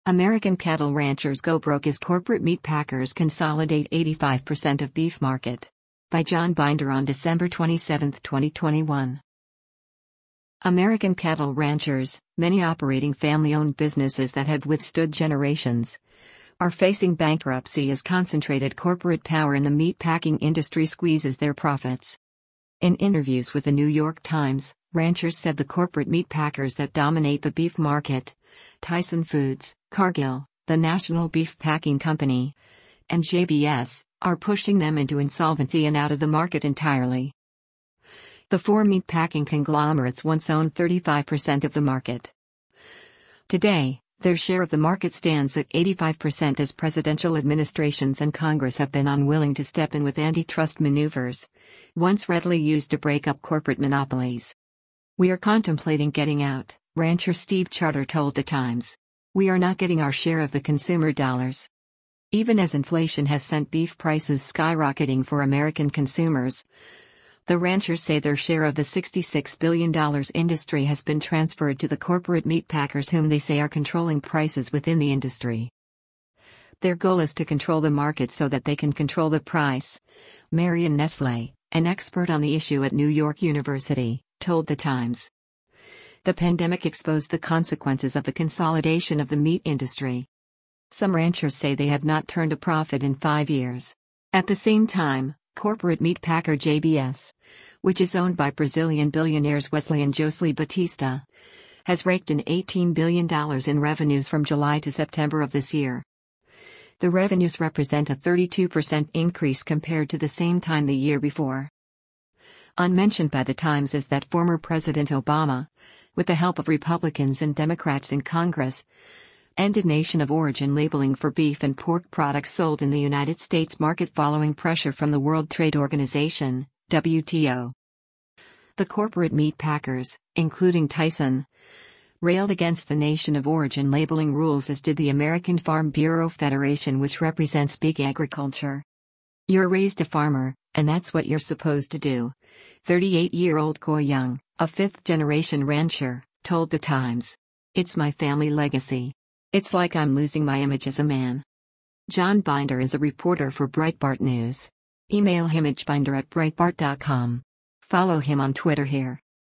American cattle ranchers go broke as corporate meat packers consolidate 85% of beef market. By John Binder on December 27, 2021. American cattle ranchers, many operating family-owned businesses that have withstood generations, are facing bankruptcy as concentrated corporate power in the meat packing industry squeezes their profits. In interviews with the New York Times, ranchers said the corporate meat packers that dominate the beef market, Tyson Foods, Cargill, the National Beef Packing Company, and JBS, are pushing them into insolvency and out of the market entirely. The four meat packing conglomerates once owned 35% of the market. Today, their share of the market stands at 85% as presidential administrations and Congress have been unwilling to step in with antitrust maneuvers, once readily used to break up corporate monopolies. "We are contemplating getting out," rancher Steve Charter told The Times. "We are not getting our share of the consumer dollars." Even as inflation has sent beef prices skyrocketing for American consumers, the ranchers say their share of the $66 billion industry has been transferred to the corporate meat packers whom they say are controlling prices within the industry. Their goal is to control the market so that they can control the price. Marion Nestle, an expert on the issue at New York University, told The Times. The pandemic exposed the consequences of the consolidation of the meat industry. Some ranchers say they have not turned a profit in 5 years. At the same time, corporate meat packer JBS, which is owned by Brazilian billionaires Wesley and Jocelyn Batista, has raked in $18 billion in revenues from July to September of this year. The revenues represent a 32% increase compared to the same time the year before. Unmentioned by The Times is that former President Obama, with the help of Republicans and Democrats in Congress, ended nation of origin labeling for beef and pork products sold in the United States market following pressure from the World Trade Organization, WTO. The corporate meat packers, including Tyson, railed against the nation of origin labeling rules, as did the American Farm Bureau Federation, which represents big agriculture. "You're raised a farmer, and that's what you're supposed to do," 38-year-old Goy Young, a fifth-generation rancher, told The Times. "It's my family legacy. It's like I'm losing my image as a man." John Binder is a reporter for Breitbart News. Email him at binder@breitbart.com. Follow him on Twitter here.